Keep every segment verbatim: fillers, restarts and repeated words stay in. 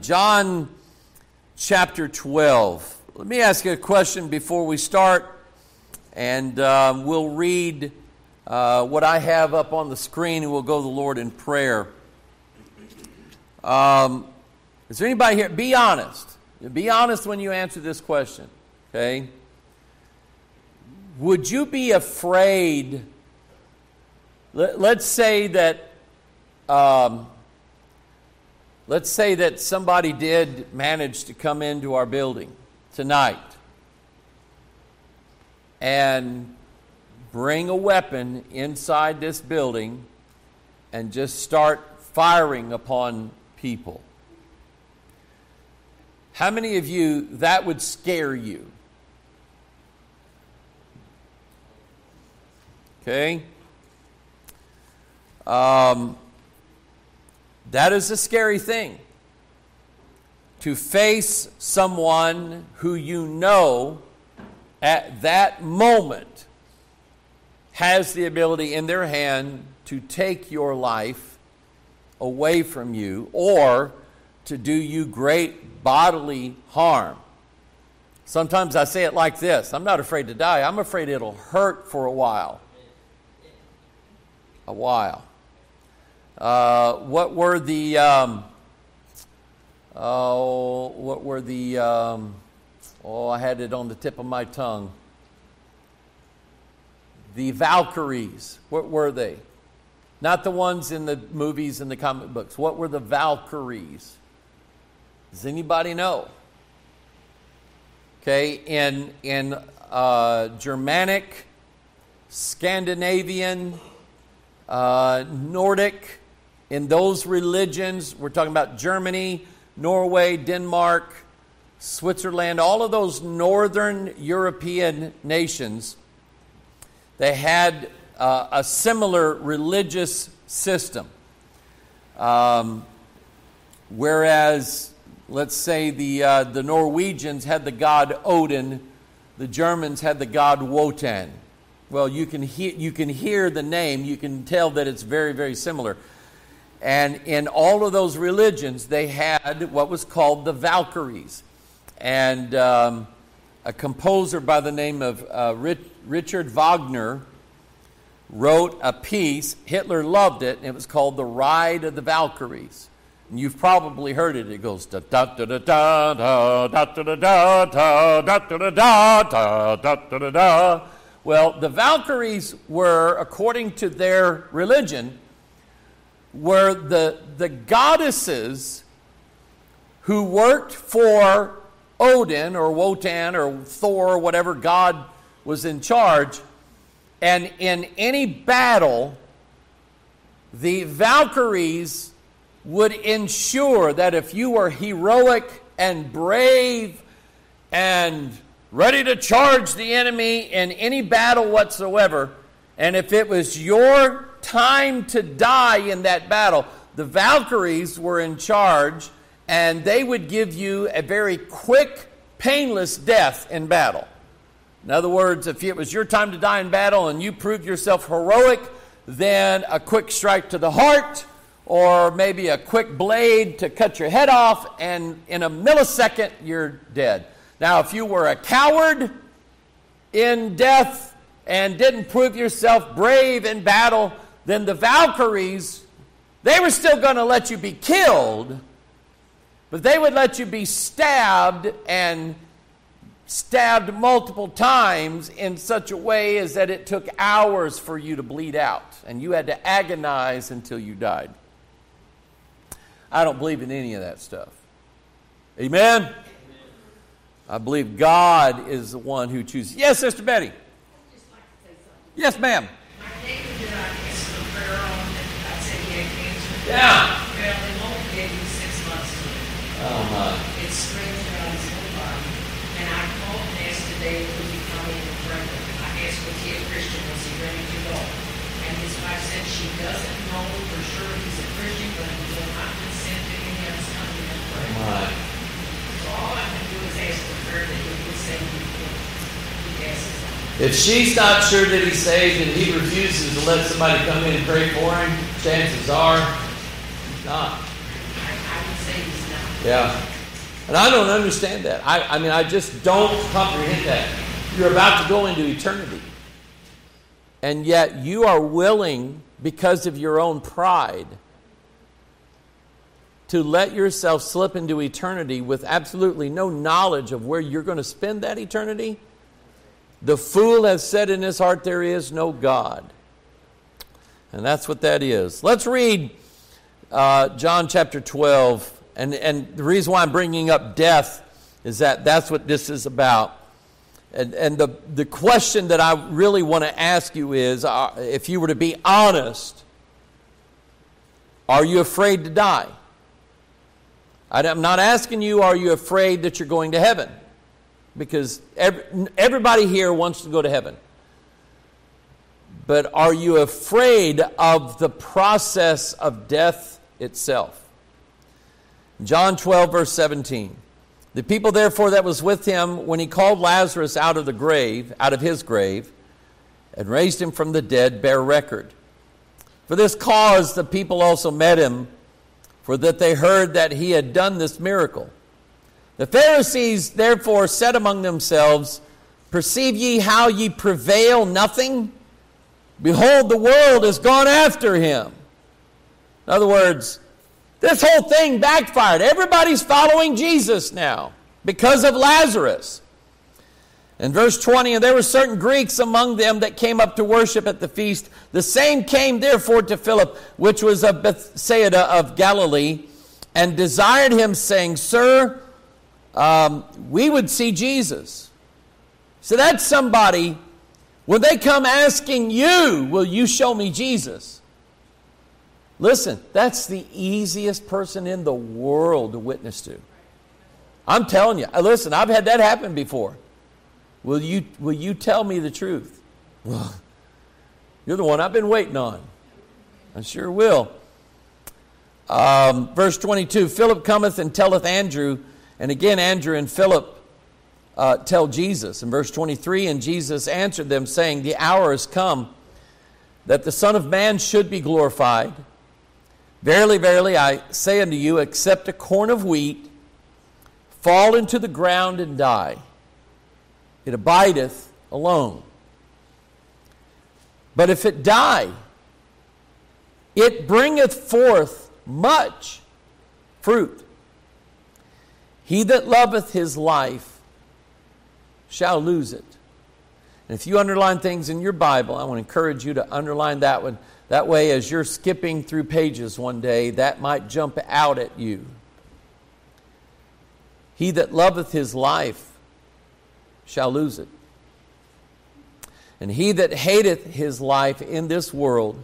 John chapter twelve. Let me ask you a question before we start, and uh, we'll read uh, what I have up on the screen, and we'll go to the Lord in prayer. Um, is there anybody here? Be honest. Be honest when you answer this question, okay? Would you be afraid? Let, let's say that, um, let's say that somebody did manage to come into our building tonight and bring a weapon inside this building and just start firing upon people. How many of you, that would scare you? Okay? Um, that is a scary thing. To face someone who you know at that moment has the ability in their hand to take your life away from you or to do you great bodily harm. Sometimes I say it like this: I'm not afraid to die. I'm afraid it'll hurt for a while. A while. Uh, what were the... Um, oh, what were the... Um, oh, I had it on the tip of my tongue. The Valkyries. What were they? Not the ones in the movies and the comic books. What were the Valkyries? Does anybody know? Okay, in in uh, Germanic, Scandinavian, uh, Nordic, in those religions, we're talking about Germany, Norway, Denmark, Switzerland, all of those northern European nations, they had uh, a similar religious system. Um, whereas, let's say the uh, the Norwegians had the god Odin, the Germans had the god Wotan. Well, you can hear you can hear the name, you can tell that it's very, very similar. And in all of those religions, they had what was called the Valkyries. And um, a composer by the name of uh, Richard Wagner wrote a piece. Hitler loved it, and it was called The Ride of the Valkyries. And you've probably heard it. It goes da da da da da da da da da da da da da da da da. Well, the Valkyries were, according to their religion, were the the goddesses who worked for Odin or Wotan or Thor or whatever god was in charge. And in any battle, the Valkyries would ensure that if you were heroic and brave and ready to charge the enemy in any battle whatsoever, and if it was your time to die in that battle, the Valkyries were in charge, and they would give you a very quick, painless death in battle. In other words, if it was your time to die in battle and you proved yourself heroic, then a quick strike to the heart, or maybe a quick blade to cut your head off, and in a millisecond, you're dead. Now, if you were a coward in death and didn't prove yourself brave in battle, then the Valkyries, they were still going to let you be killed, but they would let you be stabbed and stabbed multiple times in such a way as that it took hours for you to bleed out, and you had to agonize until you died. I don't believe in any of that stuff. Amen? Amen. I believe God is the one who chooses. Yes, Sister Betty. I'd just like to say something. Yes, ma'am. My neighbor that I asked for prayer on, and I said he had cancer. Yeah. Well, they only gave him six months to live. Oh, my. It spread throughout his whole body. And I called and asked today, would he come in and pray? I asked, was he a Christian? Was he ready to go? And his wife said she doesn't know for sure he's a Christian, but he will not consent to any of us coming in and pray. Oh, my. So all I can do is ask for prayer that he would say he would. He asks. If she's not sure that he's saved and he refuses to let somebody come in and pray for him, chances are he's not. I, I would say he's not. Yeah. And I don't understand that. I, I mean, I just don't comprehend that. You're about to go into eternity. And yet you are willing, because of your own pride, to let yourself slip into eternity with absolutely no knowledge of where you're going to spend that eternity. The fool has said in his heart, there is no God. And that's what that is. Let's read uh, John chapter twelve. And, and the reason why I'm bringing up death is that that's what this is about. And, and the, the question that I really want to ask you is, uh, if you were to be honest, are you afraid to die? I'm not asking you, are you afraid that you're going to heaven? Because every, everybody here wants to go to heaven. But are you afraid of the process of death itself? John twelve, verse seventeen. The people, therefore, that was with him when he called Lazarus out of the grave, out of his grave, and raised him from the dead, bear record. For this cause the people also met him, for that they heard that he had done this miracle. The Pharisees therefore said among themselves, perceive ye how ye prevail nothing? Behold, the world has gone after him. In other words, this whole thing backfired. Everybody's following Jesus now because of Lazarus. In verse twenty, and there were certain Greeks among them that came up to worship at the feast. The same came therefore to Philip, which was of Bethsaida of Galilee, and desired him, saying, Sir, um, we would see Jesus. So that's somebody, when they come asking you, will you show me Jesus? Listen, that's the easiest person in the world to witness to. I'm telling you. Listen, I've had that happen before. Will you, will you tell me the truth? Well, you're the one I've been waiting on. I sure will. Um, verse twenty-two, Philip cometh and telleth Andrew, and again Andrew and Philip uh, tell Jesus. In verse twenty-three, and Jesus answered them, saying, the hour is come that the Son of Man should be glorified. Verily, verily, I say unto you, except a corn of wheat fall into the ground and die, it abideth alone. But if it die, it bringeth forth much fruit. He that loveth his life shall lose it. And if you underline things in your Bible, I want to encourage you to underline that one. That way, as you're skipping through pages one day, that might jump out at you. He that loveth his life shall lose it. And he that hateth his life in this world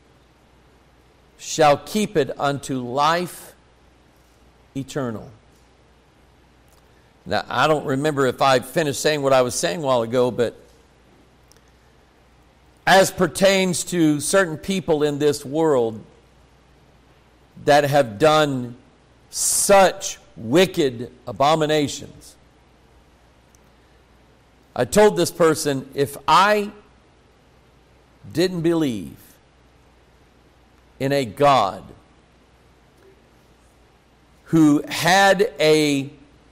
shall keep it unto life eternal. Now, I don't remember if I finished saying what I was saying a while ago, but as pertains to certain people in this world that have done such wicked abominations, I told this person, if I didn't believe in a God who had a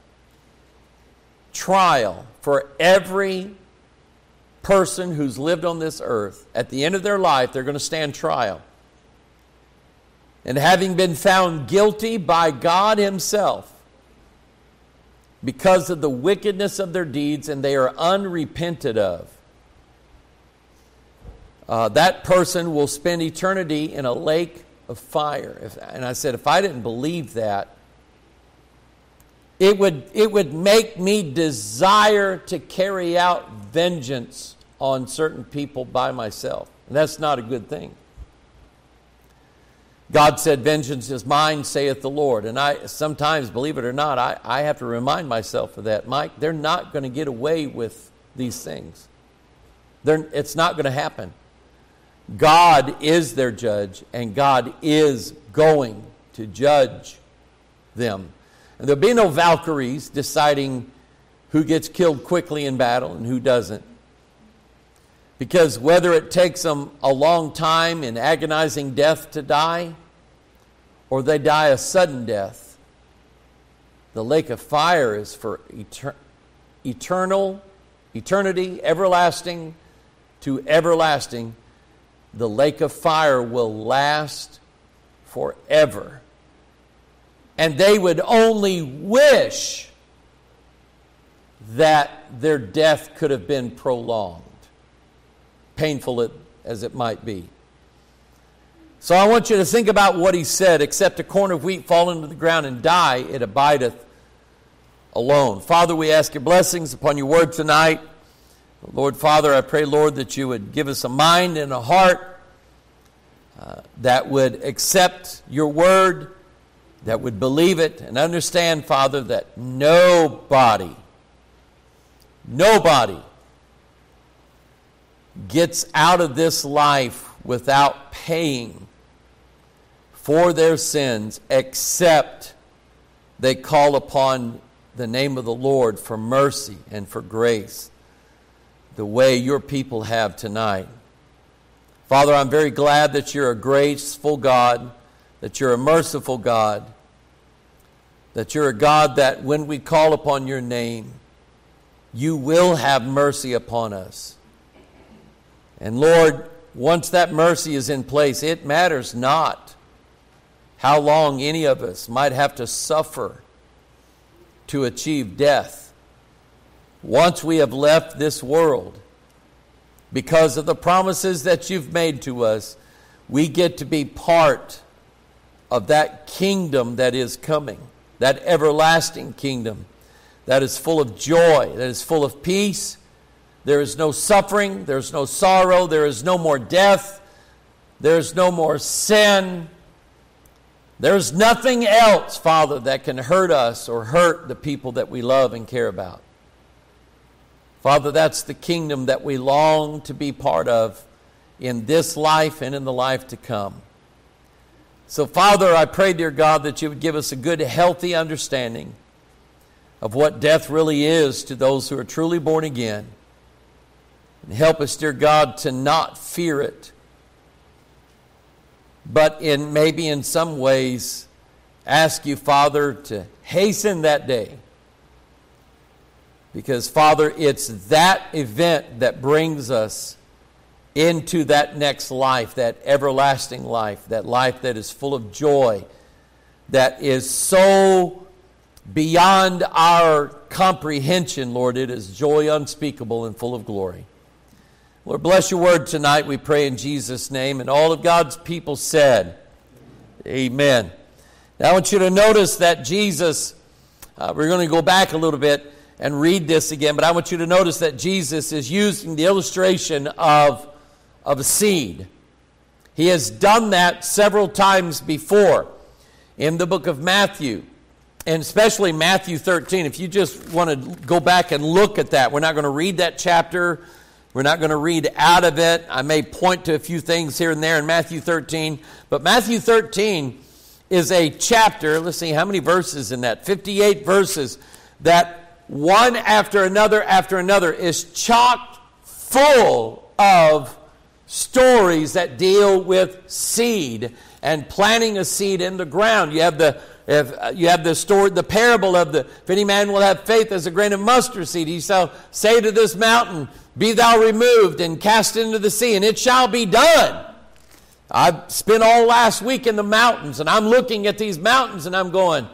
trial for every person who's lived on this earth, at the end of their life, they're going to stand trial. And having been found guilty by God himself because of the wickedness of their deeds, and they are unrepented of, uh, that person will spend eternity in a lake of fire. If, and I said, if I didn't believe that, It would, it would make me desire to carry out vengeance on certain people by myself. And that's not a good thing. God said, vengeance is mine, saith the Lord. And I sometimes, believe it or not, I, I have to remind myself of that. Mike, they're not going to get away with these things. They're, it's not going to happen. God is their judge, and God is going to judge them. And there'll be no Valkyries deciding who gets killed quickly in battle and who doesn't. Because whether it takes them a long time in agonizing death to die, or they die a sudden death, The lake of fire is for etern- eternal, eternity, everlasting to everlasting. The lake of fire will last forever. And they would only wish that their death could have been prolonged, painful as it might be. So I want you to think about what he said, except a corn of wheat fall into the ground and die, it abideth alone. Father, we ask your blessings upon your word tonight. Lord, Father, I pray, Lord, that you would give us a mind and a heart uh, that would accept your word, that would believe it, and understand, Father, that nobody, nobody gets out of this life without paying for their sins, except they call upon the name of the Lord for mercy and for grace, the way your people have tonight. Father, I'm very glad that you're a graceful God, that you're a merciful God, that you're a God that when we call upon your name, you will have mercy upon us. And Lord, once that mercy is in place, it matters not how long any of us might have to suffer to achieve death. Once we have left this world, because of the promises that you've made to us, we get to be part of that kingdom that is coming, that everlasting kingdom that is full of joy, that is full of peace. There is no suffering, there is no sorrow, there is no more death, there is no more sin. There is nothing else, Father, that can hurt us or hurt the people that we love and care about. Father, that's the kingdom that we long to be part of in this life and in the life to come. So, Father, I pray, dear God, that you would give us a good, healthy understanding of what death really is to those who are truly born again. And help us, dear God, to not fear it, but in maybe in some ways ask you, Father, to hasten that day. Because, Father, it's that event that brings us into that next life, that everlasting life, that life that is full of joy, that is so beyond our comprehension, Lord. It is joy unspeakable and full of glory. Lord, bless your word tonight, we pray in Jesus' name. And all of God's people said, amen. Now I want you to notice that Jesus, uh, we're going to go back a little bit and read this again, but I want you to notice that Jesus is using the illustration of, of a seed. He has done that several times before in the book of Matthew, and especially Matthew thirteen. If you just want to go back and look at that, we're not going to read that chapter. We're not going to read out of it. I may point to a few things here and there in Matthew thirteen. But Matthew thirteen is a chapter, let's see, how many verses in that? fifty-eight verses, that one after another after another is chock full of stories that deal with seed and planting a seed in the ground. You have the If you have the story, the parable of the, if any man will have faith as a grain of mustard seed, he shall say to this mountain, be thou removed and cast into the sea, and it shall be done. I've spent all last week in the mountains, and I'm looking at these mountains, and I'm going,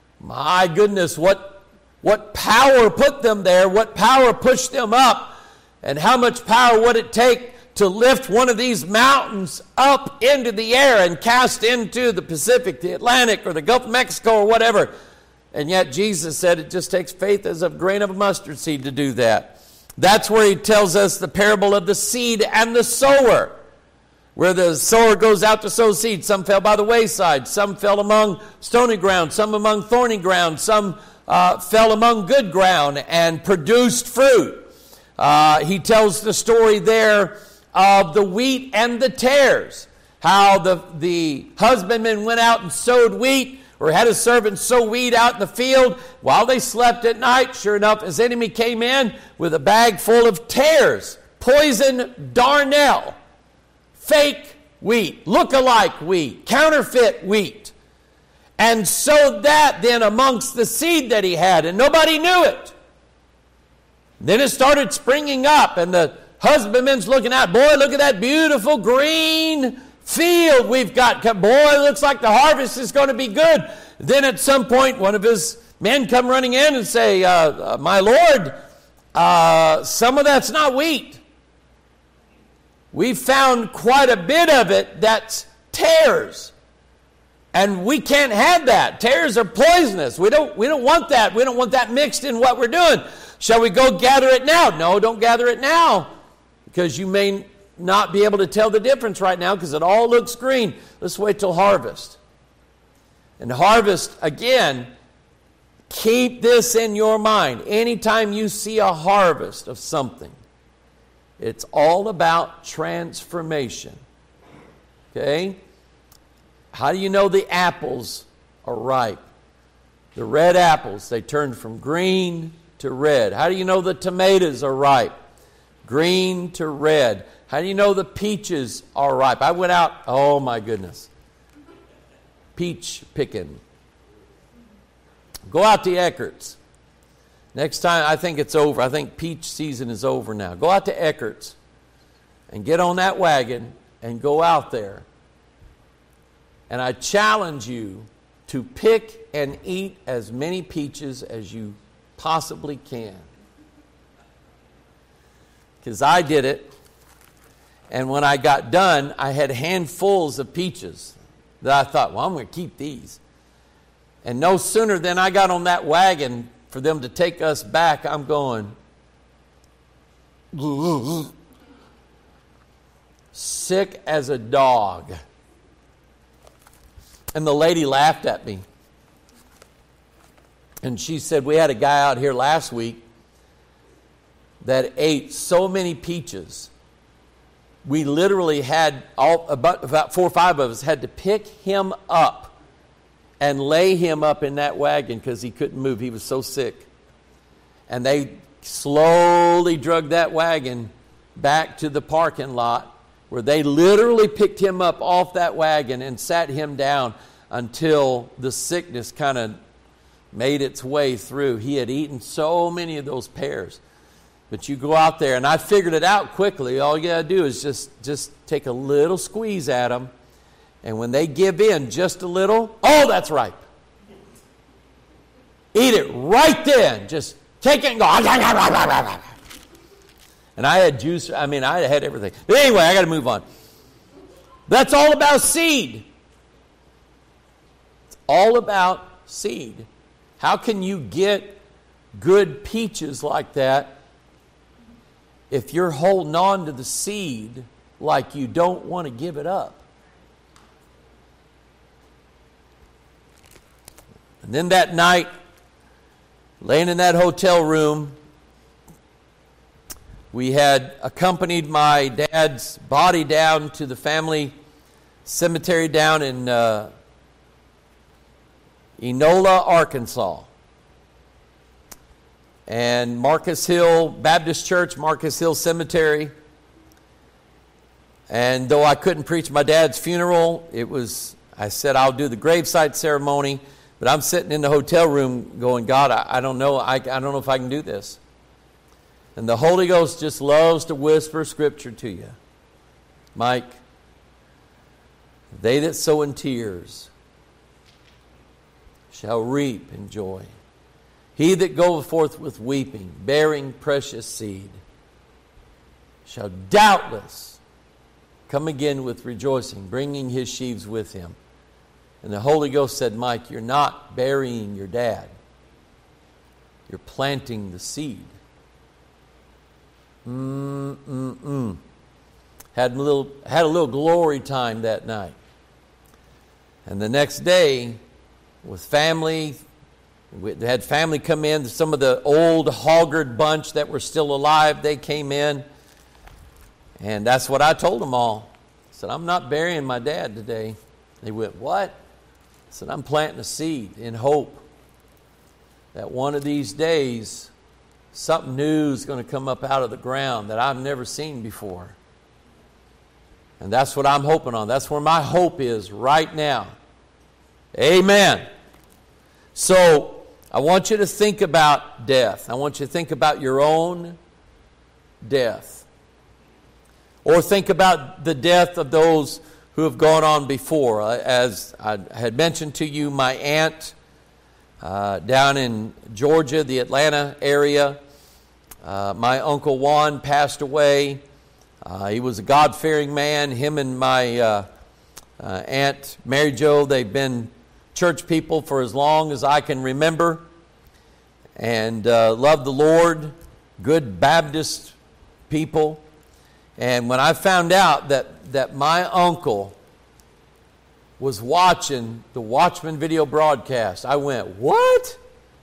my goodness, what, what power put them there, what power pushed them up, and how much power would it take to lift one of these mountains up into the air and cast into the Pacific, the Atlantic, or the Gulf of Mexico, or whatever. And yet Jesus said it just takes faith as a grain of a mustard seed to do that. That's where he tells us the parable of the seed and the sower, where the sower goes out to sow seed. Some fell by the wayside, some fell among stony ground, some among thorny ground, some uh, fell among good ground and produced fruit. Uh, he tells the story there of the wheat and the tares, how the, the husbandman went out and sowed wheat, or had a servant sow wheat out in the field. While they slept at night, sure enough, his enemy came in with a bag full of tares, poison darnel, fake wheat, look-alike wheat, counterfeit wheat. and sowed that then amongst the seed that he had, and nobody knew it. Then it started springing up, and the husbandman's looking out. Boy, look at that beautiful green field we've got. Boy, it looks like the harvest is going to be good. Then at some point, one of his men come running in and say, uh, uh, my Lord, uh, some of that's not wheat. We've found quite a bit of it that's tares. And we can't have that. Tares are poisonous. We don't, we don't want that. We don't want that mixed in what we're doing. Shall we go gather it now? No, don't gather it now, because you may not be able to tell the difference right now because it all looks green. Let's wait till harvest. And harvest, again, keep this in your mind. Anytime you see a harvest of something, it's all about transformation. Okay? How do you know the apples are ripe? The red apples, they turn from green to red. How do you know the tomatoes are ripe? Green to red. How do you know the peaches are ripe? I went out, oh my goodness, peach picking. Go out to Eckert's. Next time, I think it's over. I think peach season is over now. Go out to Eckert's and get on that wagon and go out there. And I challenge you to pick and eat as many peaches as you possibly can. Because I did it. And when I got done, I had handfuls of peaches that I thought, well, I'm going to keep these. And no sooner than I got on that wagon for them to take us back, I'm going, sick as a dog. And the lady laughed at me. And she said, we had a guy out here last week that ate so many peaches. We literally had, all about, about four or five of us had to pick him up and lay him up in that wagon because he couldn't move. He was so sick. And they slowly drug that wagon back to the parking lot where they literally picked him up off that wagon and sat him down until the sickness kind of made its way through. He had eaten so many of those pears. But you go out there, and I figured it out quickly. All you got to do is just, just take a little squeeze at them. And when they give in just a little, oh, that's ripe. Eat it right then. Just take it and go. And I had juice. I mean, I had everything. But anyway, I got to move on. That's all about seed. It's all about seed. How can you get good peaches like that if you're holding on to the seed like you don't want to give it up? And then that night, laying in that hotel room, we had accompanied my dad's body down to the family cemetery down in uh, Enola, Arkansas. And Marcus Hill Baptist Church, Marcus Hill Cemetery. And though I couldn't preach my dad's funeral, it was, I said I'll do the gravesite ceremony. But I'm sitting in the hotel room going, God, I, I don't know. I, I don't know if I can do this. And the Holy Ghost just loves to whisper Scripture to you. Mike, they that sow in tears shall reap in joy. He that goeth forth with weeping, bearing precious seed, shall doubtless come again with rejoicing, bringing his sheaves with him. And the Holy Ghost said, Mike, you're not burying your dad. You're planting the seed. Mm-mm-mm. Had a little, had a little glory time that night. And the next day, with family, we had family come in. Some of the old Hoggard bunch that were still alive, they came in. And that's what I told them all. I said, I'm not burying my dad today. They went, what? I said, I'm planting a seed in hope that one of these days something new is going to come up out of the ground that I've never seen before. And that's what I'm hoping on. That's where my hope is right now. Amen. So, I want you to think about death. I want you to think about your own death. Or think about the death of those who have gone on before. As I had mentioned to you, my aunt uh, down in Georgia, the Atlanta area, uh, my Uncle Juan passed away. Uh, he was a God-fearing man. Him and my uh, uh, Aunt Mary Jo, they've been church people for as long as I can remember, and uh, loved the Lord, good Baptist people. And when I found out that, that my uncle was watching the Watchman video broadcast, I went, what?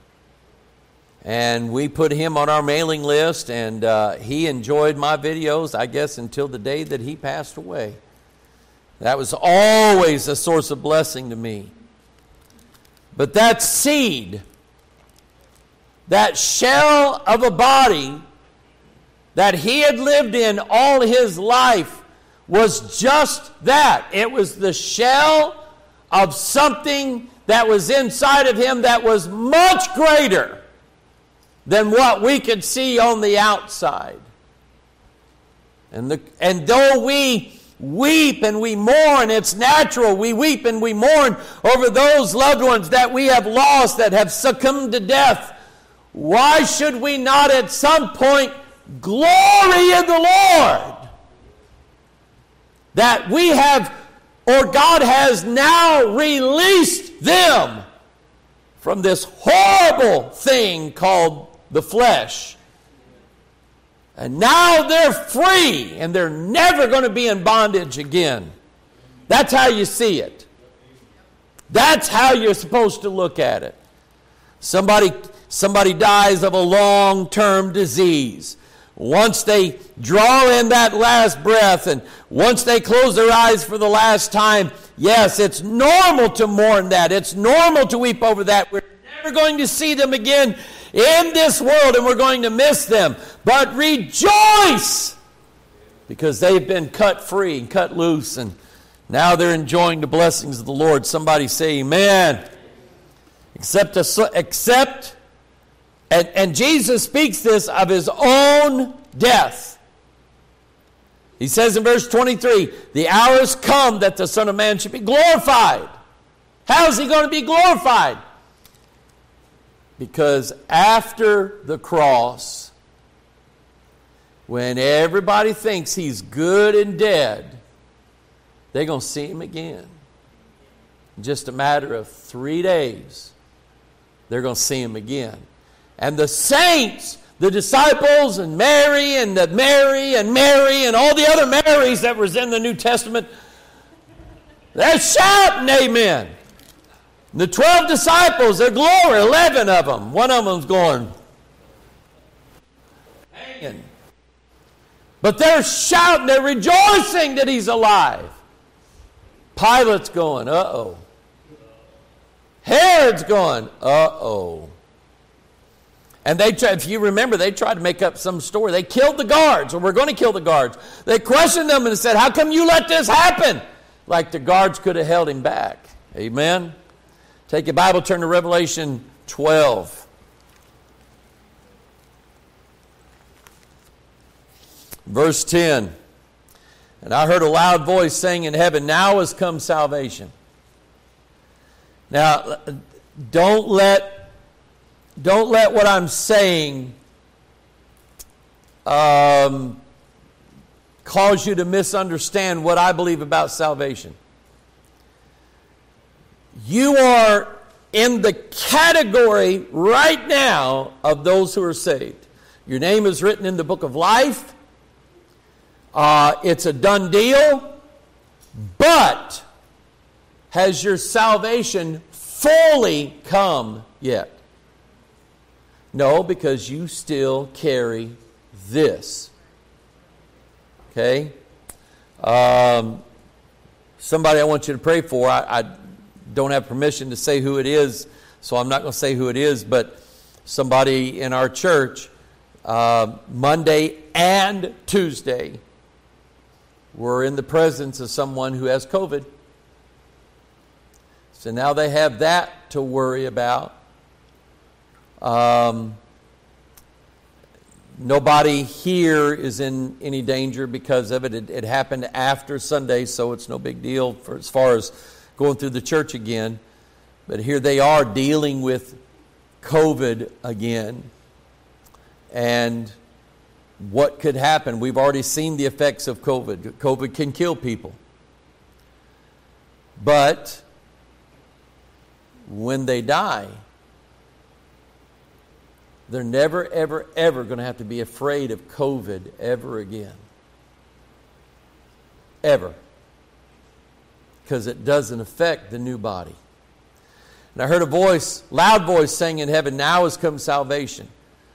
And we put him on our mailing list, and uh, he enjoyed my videos, I guess, until the day that he passed away. That was always a source of blessing to me. But that seed, that shell of a body that he had lived in all his life was just that. It was the shell of something that was inside of him that was much greater than what we could see on the outside. And, the, and though we weep and we mourn, it's natural. We weep and we mourn over those loved ones that we have lost, that have succumbed to death. Why should we not at some point glory in the Lord that we have, or God has now released them from this horrible thing called the flesh? And now they're free, and they're never going to be in bondage again. That's how you see it. That's how you're supposed to look at it. Somebody, somebody dies of a long-term disease. Once they draw in that last breath, and once they close their eyes for the last time, yes, it's normal to mourn that. It's normal to weep over that. We're never going to see them again in this world, and we're going to miss them. But rejoice, because they've been cut free and cut loose, and now they're enjoying the blessings of the Lord. Somebody say amen. Except, except and, and Jesus speaks this of his own death. He says in verse twenty-three, the hour has come that the Son of Man should be glorified. How is he going to be glorified? Because after the cross, when everybody thinks he's good and dead, they're going to see him again. In just a matter of three days, they're going to see him again. And the saints, the disciples, and Mary, and the Mary, and Mary, and all the other Marys that was in the New Testament, they're shouting amen. The twelve disciples, their glory, eleven of them. One of them's going, hanging. But they're shouting, they're rejoicing that he's alive. Pilate's going, uh-oh. Herod's going, uh-oh. And they tried, if you remember, they tried to make up some story. They killed the guards, or we're going to kill the guards. They questioned them and said, how come you let this happen? Like the guards could have held him back. Amen? Take your Bible, turn to Revelation twelve. Verse ten. And I heard a loud voice saying in heaven, now has come salvation. Now, don't let, don't let what I'm saying um, cause you to misunderstand what I believe about salvation. You are in the category right now of those who are saved. Your name is written in the book of life. Uh, it's a done deal. But has your salvation fully come yet? No, because you still carry this. Okay? Um, somebody I want you to pray for. I, I don't have permission to say who it is, so I'm not going to say who it is, but somebody in our church, uh, Monday and Tuesday, were in the presence of someone who has COVID. So now they have that to worry about. Um, nobody here is in any danger because of it. It, it happened after Sunday, so it's no big deal for as far as going through the church again. But here they are dealing with COVID again. And what could happen? We've already seen the effects of COVID. COVID can kill people. But when they die, they're never, ever, ever going to have to be afraid of COVID ever again. Ever. Because it doesn't affect the new body. And I heard a voice, loud voice saying in heaven, now has come salvation.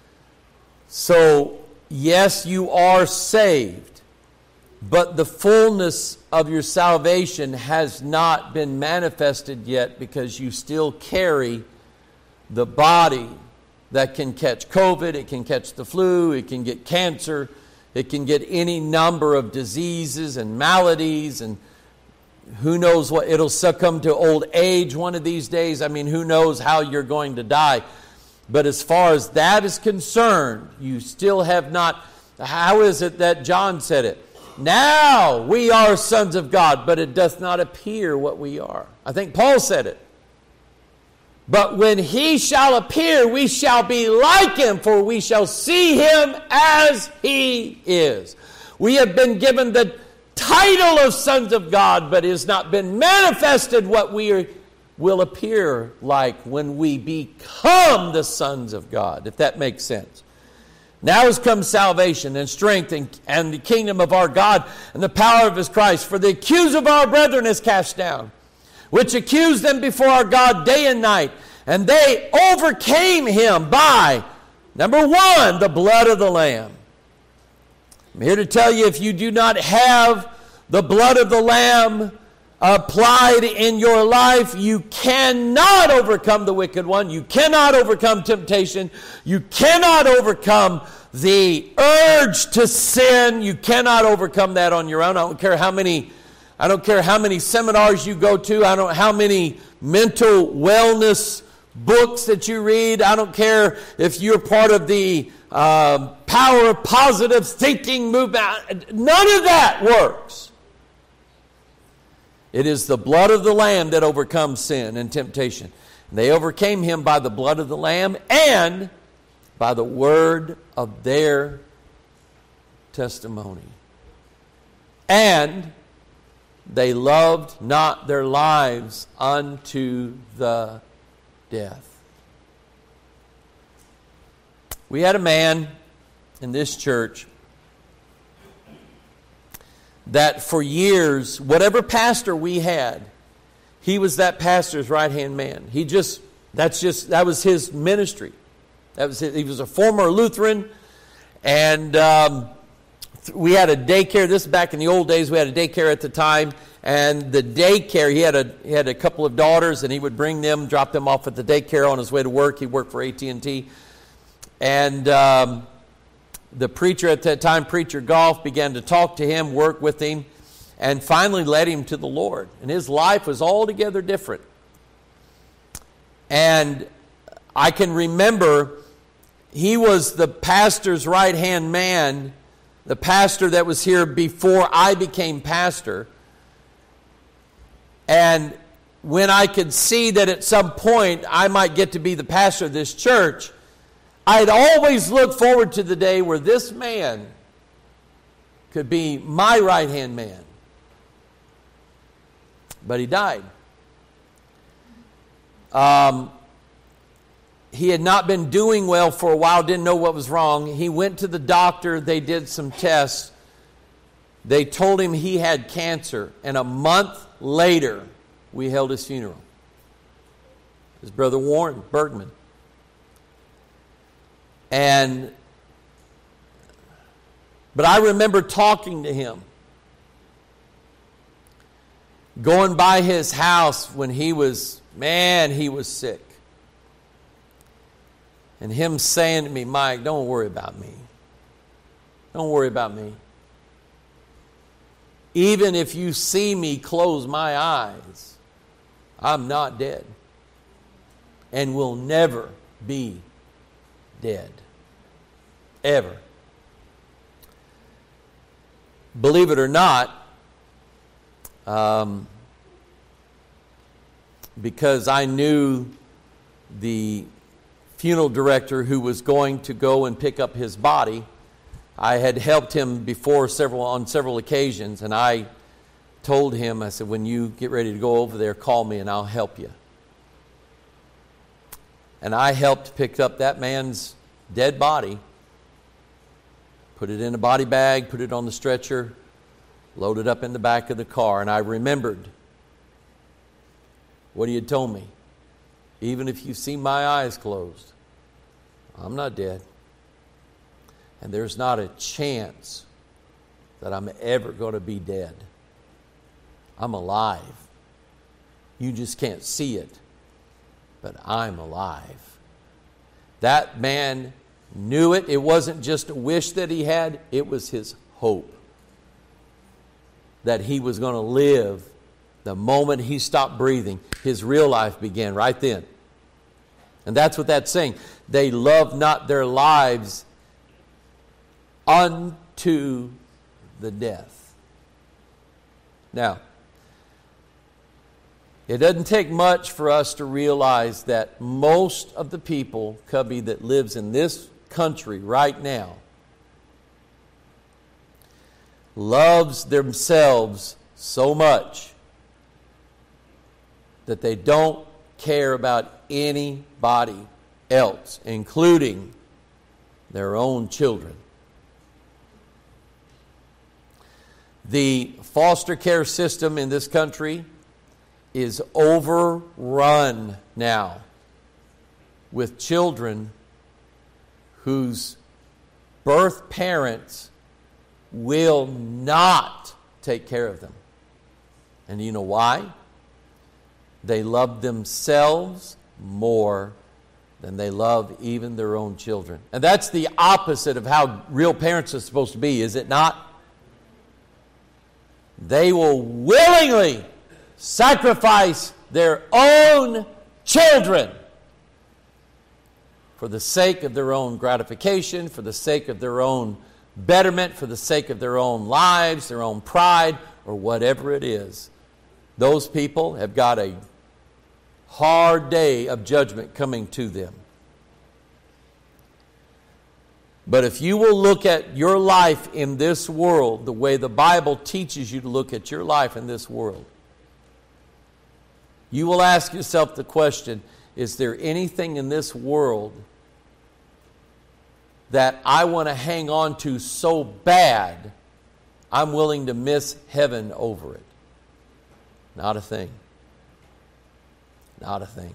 So, yes, you are saved, but the fullness of your salvation has not been manifested yet because you still carry the body that can catch COVID, it can catch the flu, it can get cancer, it can get any number of diseases and maladies, and who knows what, it'll succumb to old age one of these days. I mean, who knows how you're going to die. But as far as that is concerned, you still have not, how is it that John said it? Now we are sons of God, but it doth not appear what we are. I think Paul said it. But when he shall appear, we shall be like him, for we shall see him as he is. We have been given the title of sons of God, but it has not been manifested what we are, will appear like when we become the sons of God, if that makes sense. Now has come salvation and strength and, and the kingdom of our God and the power of his Christ. For the accuser of our brethren is cast down, which accused them before our God day and night. And they overcame him by, number one, the blood of the Lamb. I'm here to tell you, if you do not have the blood of the Lamb applied in your life, you cannot overcome the wicked one. You cannot overcome temptation. You cannot overcome the urge to sin. You cannot overcome that on your own. I don't care how many I don't care how many seminars you go to. I don't know how many mental wellness books that you read. I don't care if you're part of the uh, power of positive thinking movement. None of that works. It is the blood of the Lamb that overcomes sin and temptation. And they overcame him by the blood of the Lamb and by the word of their testimony. And they loved not their lives unto the death. We had a man in this church that for years, whatever pastor we had, he was that pastor's right-hand man. He just, that's just, that was his ministry. That was his, he was a former Lutheran, and um, we had a daycare. This is back in the old days. We had a daycare at the time, and the daycare, he had a he had a couple of daughters, and he would bring them, drop them off at the daycare on his way to work. He worked for A T and T, and um, the preacher at that time, Preacher Golf, began to talk to him, work with him, and finally led him to the Lord. And his life was altogether different. And I can remember he was the pastor's right-hand man, the pastor that was here before I became pastor. And when I could see that at some point I might get to be the pastor of this church, I'd always looked forward to the day where this man could be my right-hand man. But he died. Um, he had not been doing well for a while, didn't know what was wrong. He went to the doctor. They did some tests. They told him he had cancer. And a month later, we held his funeral. His brother Warren Bergman. And, but I remember talking to him, going by his house when he was, man, he was sick. And him saying to me, Mike, don't worry about me. Don't worry about me. Even if you see me close my eyes, I'm not dead. And will never be dead. Ever. Believe it or not, um, because I knew the funeral director who was going to go and pick up his body, I had helped him before several on several occasions, and I told him, I said, when you get ready to go over there, call me and I'll help you. And I helped pick up that man's dead body, put it in a body bag, put it on the stretcher, load it up in the back of the car, and I remembered what he had told me. Even if you see my eyes closed, I'm not dead. And there's not a chance that I'm ever going to be dead. I'm alive. You just can't see it, but I'm alive. That man knew it. It wasn't just a wish that he had, it was his hope that he was going to live. The moment he stopped breathing, his real life began right then. And that's what that's saying. They love not their lives unto the death. Now, it doesn't take much for us to realize that most of the people, Cubby, that lives in this country right now loves themselves so much that they don't care about anybody else, including their own children. The foster care system in this country is overrun now with children whose birth parents will not take care of them. And you know why? They love themselves more than they love even their own children. And that's the opposite of how real parents are supposed to be, is it not? They will willingly sacrifice their own children for the sake of their own gratification, for the sake of their own betterment, for the sake of their own lives, their own pride, or whatever it is. Those people have got a hard day of judgment coming to them. But if you will look at your life in this world the way the Bible teaches you to look at your life in this world, you will ask yourself the question, is there anything in this world that I want to hang on to so bad I'm willing to miss heaven over it? Not a thing. Not a thing.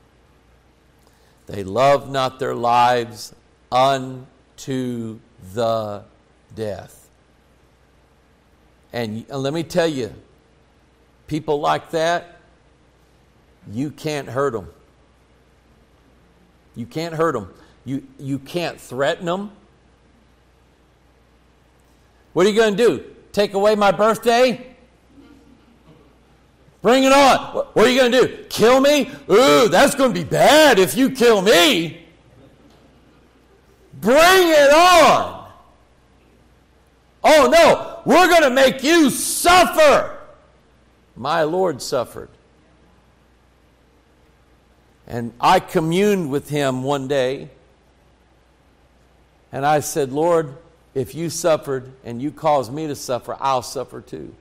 They love not their lives unto the death. And let me tell you, people like that, you can't hurt them. You can't hurt them. You, you can't threaten them. What are you going to do? Take away my birthday? Bring it on. What are you going to do? Kill me? Ooh, that's going to be bad if you kill me. Bring it on. Oh no, we're going to make you suffer. My Lord suffered. And I communed with him one day. And I said, Lord, if you suffered and you caused me to suffer, I'll suffer too.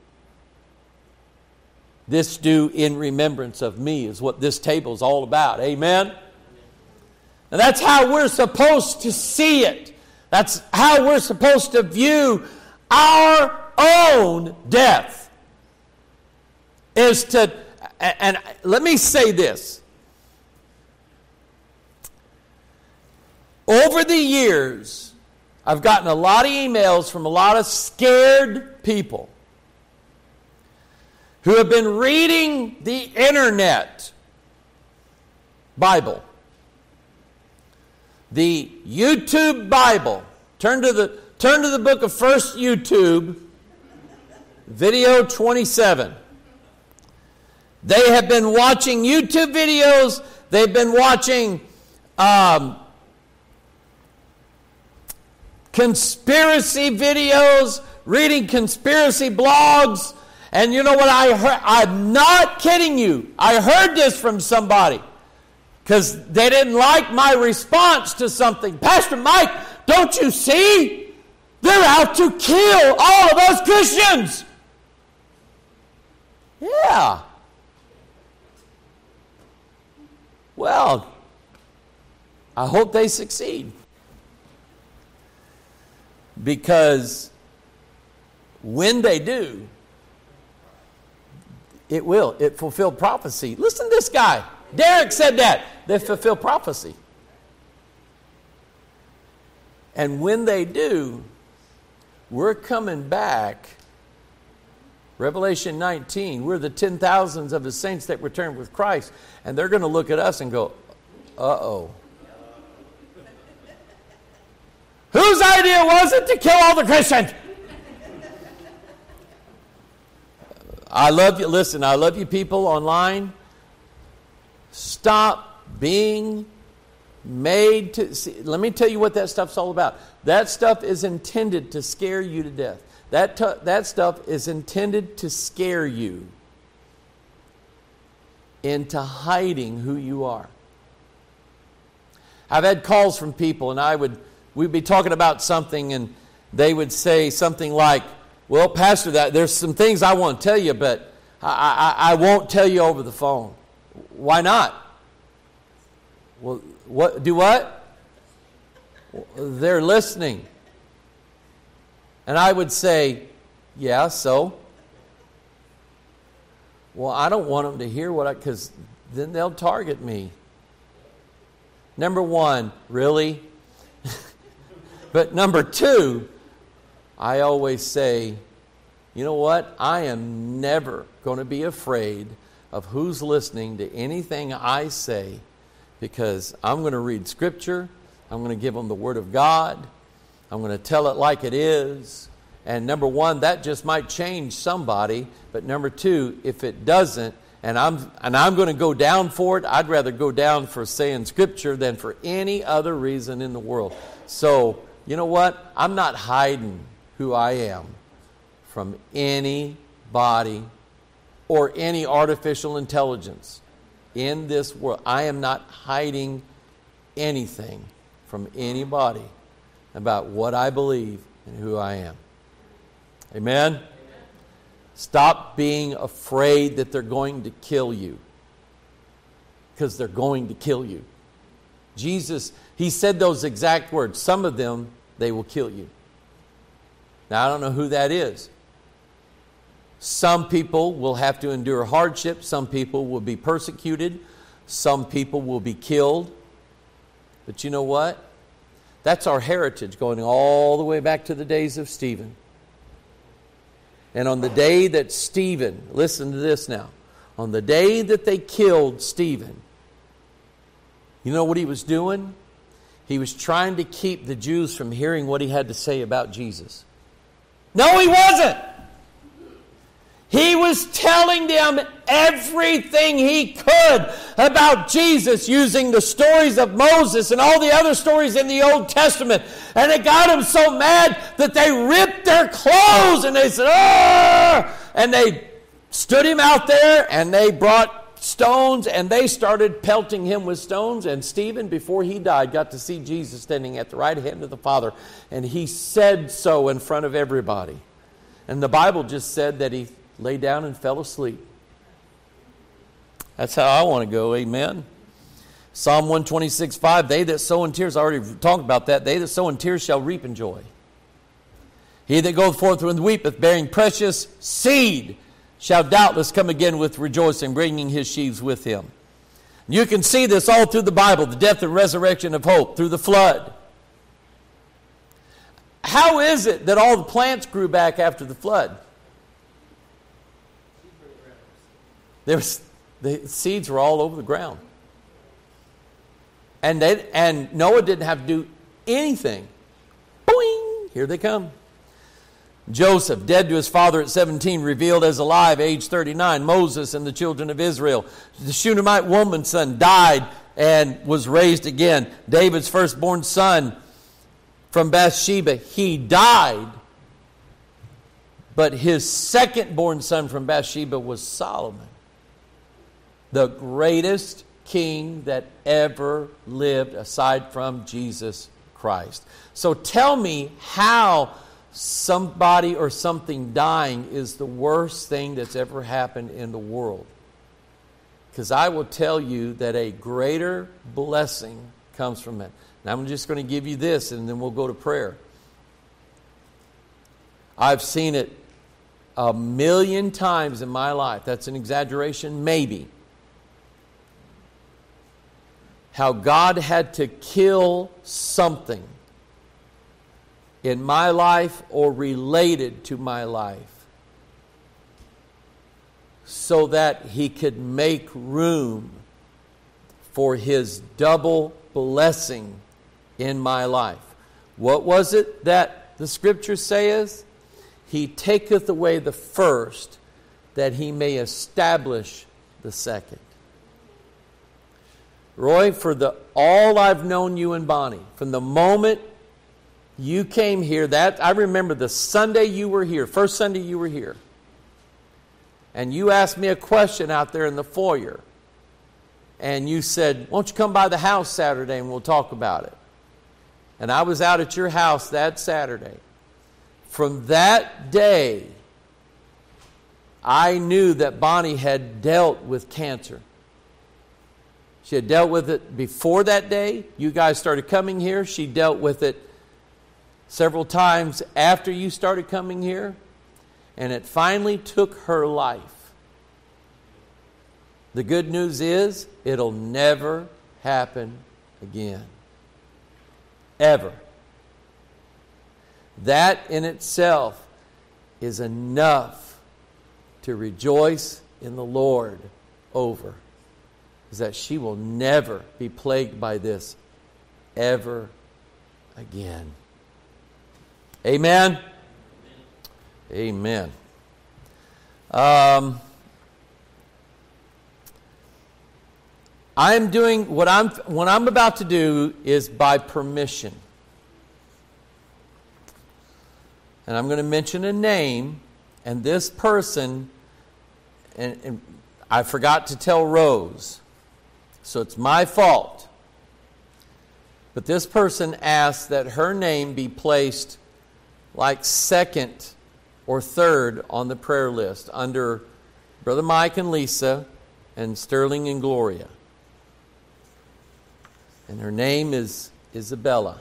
This do in remembrance of me is what this table is all about. Amen? And that's how we're supposed to see it. That's how we're supposed to view our own death. Is to, and let me say this. Over the years, I've gotten a lot of emails from a lot of scared people who have been reading the internet Bible. The YouTube Bible. Turn to the, turn to the book of First YouTube, video twenty-seven. They have been watching YouTube videos. They've been watching um, conspiracy videos, reading conspiracy blogs. And you know what I heard? I'm not kidding you. I heard this from somebody because they didn't like my response to something. Pastor Mike, don't you see? They're out to kill all of us Christians. Yeah. Well, I hope they succeed. Because when they do, it will. It fulfilled prophecy. Listen to this guy. Derek said that. They fulfill prophecy. And when they do, we're coming back. Revelation nineteen, we're the ten thousands of the saints that returned with Christ. And they're going to look at us and go, uh-oh. Whose idea was it to kill all the Christians? I love you. Listen, I love you people online. Stop being made to... See, let me tell you what that stuff's all about. That stuff is intended to scare you to death. That, t- that stuff is intended to scare you into hiding who you are. I've had calls from people, and I would... We'd be talking about something, and they would say something like, well, Pastor, that there's some things I want to tell you, but I, I, I won't tell you over the phone. Why not? Well, what? Do what? They're listening. And I would say, yeah, so? Well, I don't want them to hear what I, because then they'll target me. Number one, really? But number two, I always say, you know what? I am never going to be afraid of who's listening to anything I say, because I'm going to read Scripture. I'm going to give them the Word of God. I'm going to tell it like it is. And number one, that just might change somebody. But number two, if it doesn't, and I'm and I'm going to go down for it, I'd rather go down for saying Scripture than for any other reason in the world. So, you know what? I'm not hiding who I am from anybody or any artificial intelligence in this world. I am not hiding anything from anybody about what I believe and who I am. Amen? Amen. Stop being afraid that they're going to kill you, because they're going to kill you. Jesus, he said those exact words. Some of them, they will kill you. Now, I don't know who that is. Some people will have to endure hardship. Some people will be persecuted. Some people will be killed. But you know what? That's our heritage, going all the way back to the days of Stephen. And on the day that Stephen, listen to this now, on the day that they killed Stephen, you know what he was doing? He was trying to keep the Jews from hearing what he had to say about Jesus. No, he wasn't. He was telling them everything he could about Jesus, using the stories of Moses and all the other stories in the Old Testament. And it got them so mad that they ripped their clothes and they said, "Ah!" And they stood him out there and they brought stones and they started pelting him with stones. And Stephen, before he died, got to see Jesus standing at the right hand of the Father. And he said so in front of everybody. And the Bible just said that he lay down and fell asleep. That's how I want to go, amen. Psalm one twenty-six, five, they that sow in tears, I already talked about that, they that sow in tears shall reap in joy. He that goeth forth and weepeth, bearing precious seed, shall doubtless come again with rejoicing, bringing his sheaves with him. You can see this all through the Bible, the death and resurrection of hope, through the flood. How is it that all the plants grew back after the flood? There was, the seeds were all over the ground. And they, and Noah didn't have to do anything. Boing! Here they come. Joseph, dead to his father at seventeen, revealed as alive, age thirty-nine. Moses and the children of Israel. The Shunammite woman's son died and was raised again. David's firstborn son from Bathsheba, he died. But his second-born son from Bathsheba was Solomon, the greatest king that ever lived aside from Jesus Christ. So tell me how somebody or something dying is the worst thing that's ever happened in the world. Because I will tell you that a greater blessing comes from it. Now I'm just going to give you this and then we'll go to prayer. I've seen it a million times in my life. That's an exaggeration, maybe. How God had to kill something in my life or related to my life so that He could make room for His double blessing in my life. What was it that the Scripture says? He taketh away the first, that He may establish the second. Roy, for the all I've known you and Bonnie, from the moment you came here, that I remember the Sunday you were here, first Sunday you were here, and you asked me a question out there in the foyer, and you said, won't you come by the house Saturday and we'll talk about it? And I was out at your house that Saturday. From that day, I knew that Bonnie had dealt with cancer. She had dealt with it before that day. You guys started coming here. She dealt with it several times after you started coming here. And it finally took her life. The good news is, it'll never happen again. Ever. That in itself is enough to rejoice in the Lord over. Is that she will never be plagued by this ever again. Amen? Amen. Um, I'm doing, what I'm, what I'm about to do is by permission. And I'm going to mention a name, and this person, and, and I forgot to tell Rose, so it's my fault. But this person asked that her name be placed like second or third on the prayer list under Brother Mike and Lisa and Sterling and Gloria. And her name is Isabella.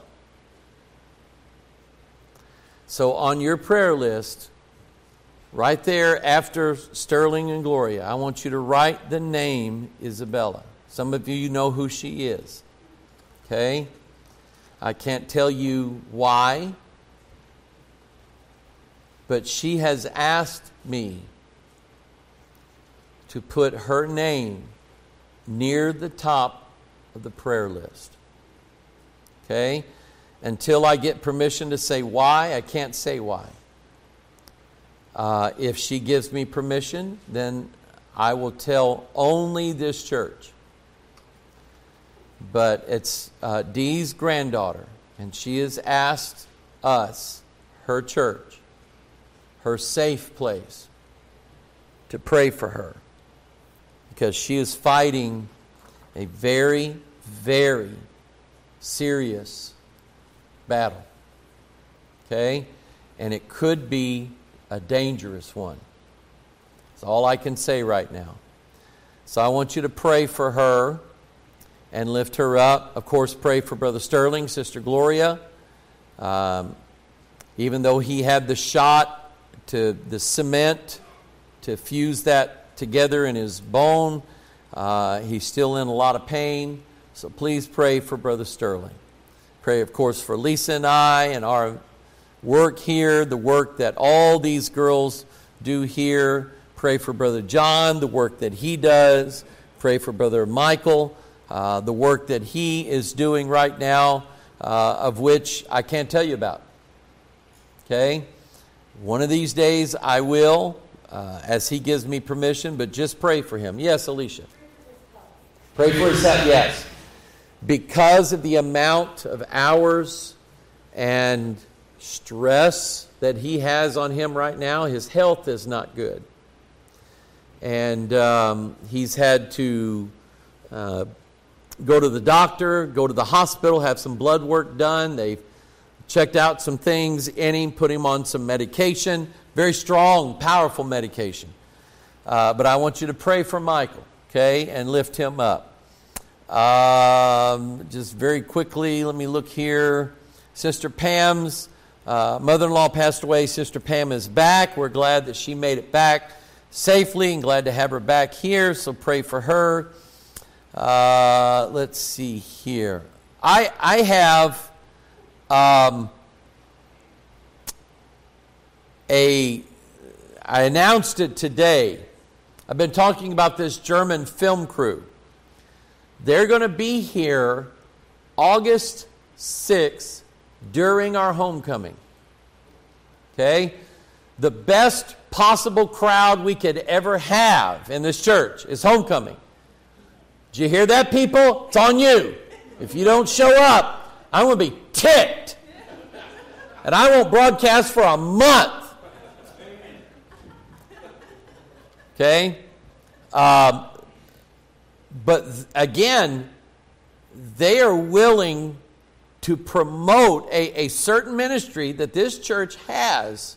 So on your prayer list, right there after Sterling and Gloria, I want you to write the name Isabella. Some of you know who she is. Okay? I can't tell you why, but she has asked me to put her name near the top of the prayer list. Okay? Until I get permission to say why, I can't say why. Uh, if she gives me permission, then I will tell only this church. But it's uh, Dee's granddaughter, and she has asked us, her church, her safe place, to pray for her. Because she is fighting a very, very serious battle. Okay? And it could be a dangerous one. That's all I can say right now. So I want you to pray for her and lift her up. Of course, pray for Brother Sterling, Sister Gloria. Um, even though he had the shot to the cement to fuse that together in his bone, uh, he's still in a lot of pain. So please pray for Brother Sterling. Pray, of course, for Lisa and I and our work here, the work that all these girls do here. Pray for Brother John, the work that he does. Pray for Brother Michael, uh, the work that he is doing right now, uh, of which I can't tell you about. Okay? One of these days I will, uh, as he gives me permission, but just pray for him. Yes, Alicia. Pray for his health, yes. Because of the amount of hours and stress that he has on him right now, his health is not good. And um, he's had to uh, go to the doctor, go to the hospital, have some blood work done. They've checked out some things in him, put him on some medication, very strong, powerful medication. Uh, but I want you to pray for Michael, okay, and lift him up. Um, just very quickly, let me look here. Sister Pam's uh, mother-in-law passed away. Sister Pam is back. We're glad that she made it back safely and glad to have her back here, so pray for her. Uh, let's see here. I, I have um, a, I announced it today. I've been talking about this German film crew. They're going to be here August sixth during our homecoming. Okay? The best possible crowd we could ever have in this church is homecoming. Did you hear that, people? It's on you. If you don't show up, I'm going to be ticked. And I won't broadcast for a month. Okay? Um, but again, they are willing to promote a, a certain ministry that this church has.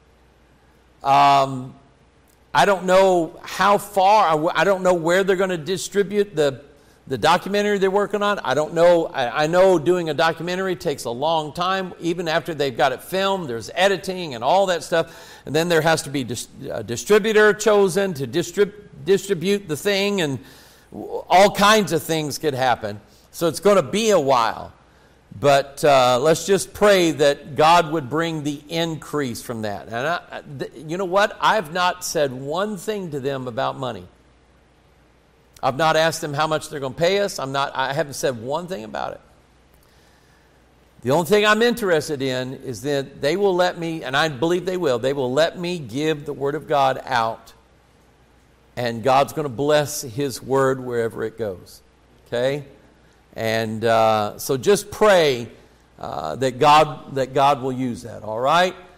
Um, I don't know how far, I don't know where they're going to distribute the, the documentary they're working on. I don't know. I, I know doing a documentary takes a long time. Even after they've got it filmed, there's editing and all that stuff. And then there has to be dis- a distributor chosen to distrib- distribute the thing, and all kinds of things could happen. So it's going to be a while. But uh, let's just pray that God would bring the increase from that. And I, th- you know what? I've not said one thing to them about money. I've not asked them how much they're going to pay us. I'm not. I haven't said one thing about it. The only thing I'm interested in is that they will let me, and I believe they will, they will let me give the Word of God out. And God's going to bless His Word wherever it goes. Okay? And uh, so just pray uh, that God that God will use that, all right?